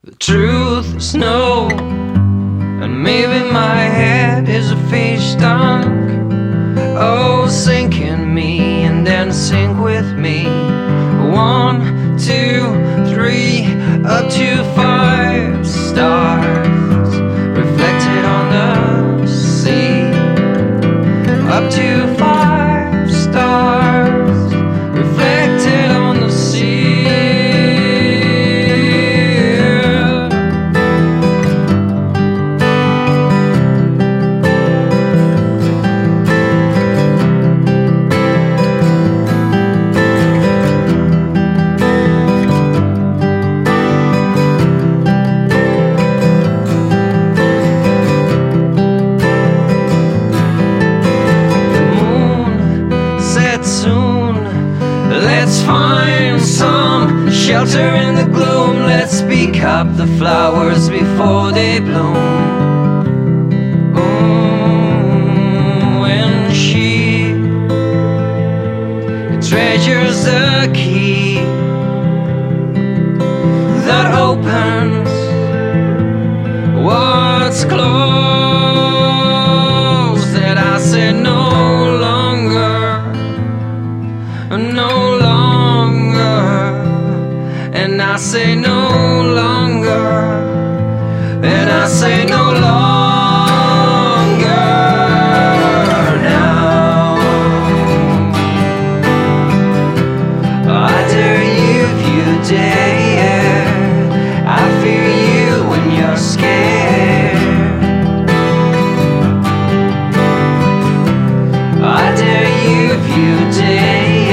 The truth is no, and maybe my head is a fish tank. Oh, sink in me and then sink with me. 1, 2, 3, up to 5 stars reflected on the sea. Up to 5 stars reflected on the sea. Let's find some shelter in the gloom. Let's pick up the flowers before they bloom. When she treasures the key that opens what's closed, that I say no longer, and I say no longer, and I say no longer now. I dare you if you dare. I fear you when you're scared. I dare you if you dare.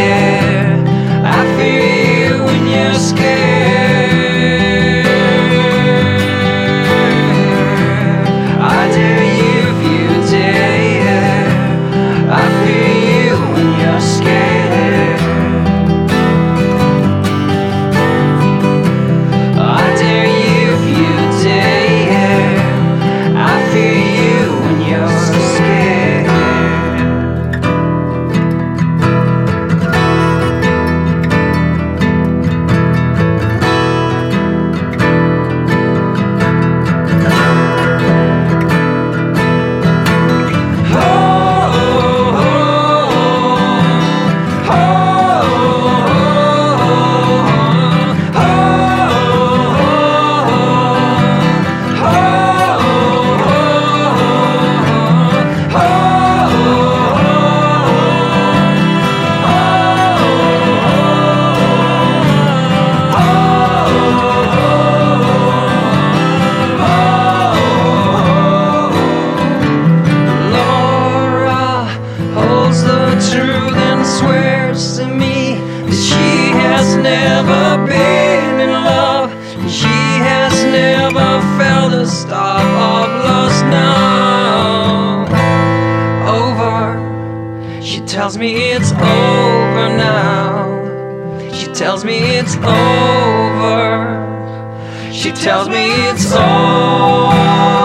Swears to me that she has never been in love, and she has never felt a stop of lust. Now over, she tells me it's over now. She tells me it's over. She tells me it's over.